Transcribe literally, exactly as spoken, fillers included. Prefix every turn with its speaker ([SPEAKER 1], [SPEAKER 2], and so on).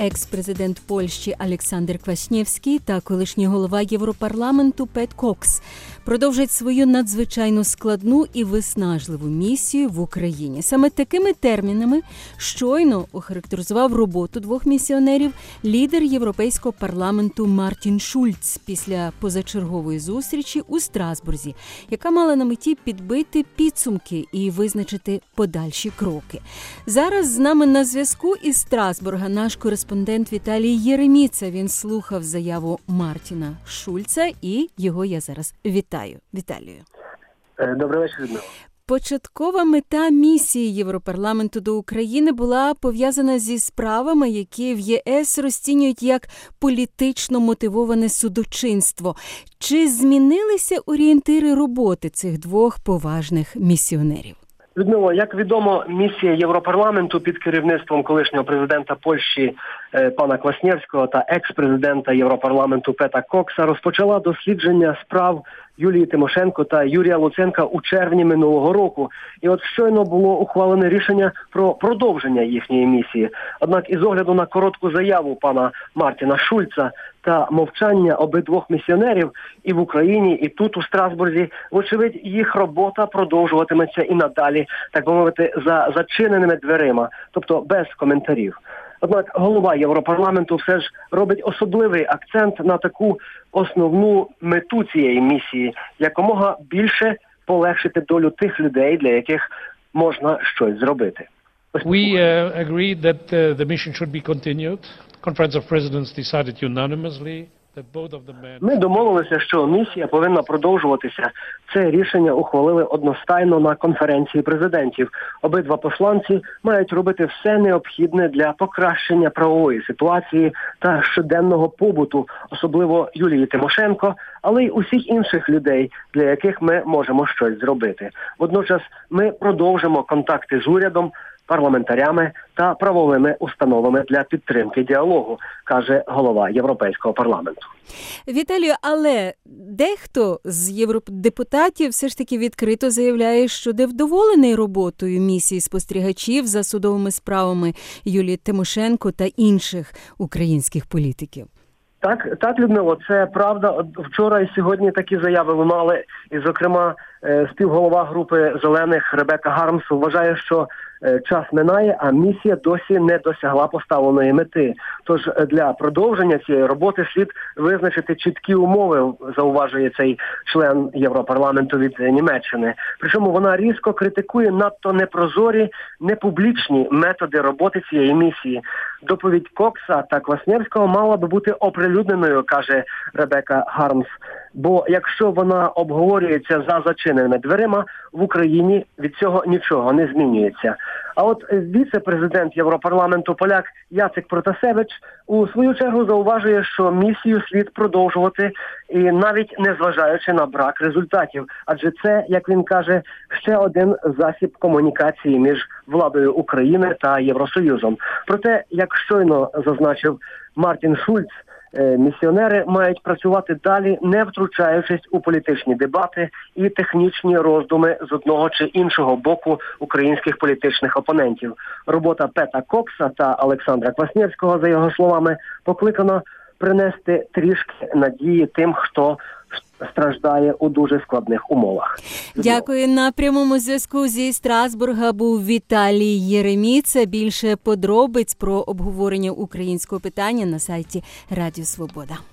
[SPEAKER 1] екс-президент Польщі Олександр Кваснєвський та колишній голова Європарламенту Пет Кокс продовжать свою надзвичайно складну і виснажливу місію в Україні. Саме такими термінами щойно охарактеризував роботу двох місіонерів лідер Європейського парламенту Мартін Шульц після позачергової зустрічі у Страсбурзі, яка мала на меті підбити підсумки і визначити подальші кроки. Зараз з нами на зв'язку із Страсбурга наш кореспондент Віталій Єреміца. Він слухав заяву Мартіна Шульца і його я зараз вітаю. Віталію.
[SPEAKER 2] Добрий вечір, Людмила.
[SPEAKER 1] Початкова мета місії Європарламенту до України була пов'язана зі справами, які в ЄС розцінюють як політично мотивоване судочинство. Чи змінилися орієнтири роботи цих двох поважних місіонерів?
[SPEAKER 2] Людмила, як відомо, місія Європарламенту під керівництвом колишнього президента Польщі е, пана Кваснєвського та екс-президента Європарламенту Пета Кокса розпочала дослідження справ Юлії Тимошенко та Юрія Луценка у червні минулого року. І от щойно було ухвалене рішення про продовження їхньої місії. Однак із огляду на коротку заяву пана Мартіна Шульца та мовчання обидвох місіонерів і в Україні, і тут, у Страсбурзі, вочевидь, їх робота продовжуватиметься і надалі, так би мовити, за зачиненими дверима, тобто без коментарів. Однак голова Європарламенту все ж робить особливий акцент на таку основну мету цієї місії – якомога більше полегшити долю тих людей, для яких можна щось зробити.
[SPEAKER 3] We uh, agreed that uh, the mission should be continued. Conference of Presidents decided unanimously that both of the men...
[SPEAKER 2] Ми домовилися, що місія повинна продовжуватися. Це рішення ухвалили одностайно на конференції президентів. Обидва посланці мають робити все необхідне для покращення правової ситуації та щоденного побуту, особливо Юлії Тимошенко, але й усіх інших людей, для яких ми можемо щось зробити. Водночас ми продовжимо контакти з урядом, парламентарями та правовими установами для підтримки діалогу, каже голова Європейського парламенту.
[SPEAKER 1] Віталію, але дехто з євродепутатів все ж таки відкрито заявляє, що невдоволений роботою місії спостерігачів за судовими справами Юлії Тимошенко та інших українських політиків.
[SPEAKER 2] Так, так, Людмило, це правда. Вчора і сьогодні такі заяви лунали. І, зокрема, співголова групи «Зелених» Ребека Гармс вважає, що час минає, а місія досі не досягла поставленої мети. Тож для продовження цієї роботи слід визначити чіткі умови, зауважує цей член Європарламенту від Німеччини. Причому вона різко критикує надто непрозорі, непублічні методи роботи цієї місії. Доповідь Кокса та Кваснєвського мала би бути оприлюдненою, каже Ребека Гармс. Бо якщо вона обговорюється за зачиненими дверима, в Україні від цього нічого не змінюється. А от віце-президент Європарламенту поляк Яцек Протасевич у свою чергу зауважує, що місію слід продовжувати, і навіть незважаючи на брак результатів. Адже це, як він каже, ще один засіб комунікації між владою України та Євросоюзом. Проте, як щойно зазначив Мартін Шульц, місіонери мають працювати далі, не втручаючись у політичні дебати і технічні роздуми з одного чи іншого боку українських політичних опонентів. Робота Пета Кокса та Олександра Кваснєвського, за його словами, покликана принести трішки надії тим, хто страждає у дуже складних умовах.
[SPEAKER 1] Дякую. На прямому зв'язку зі Страсбурга був Віталій Єреміца. Більше подробиць про обговорення українського питання на сайті Радіо Свобода.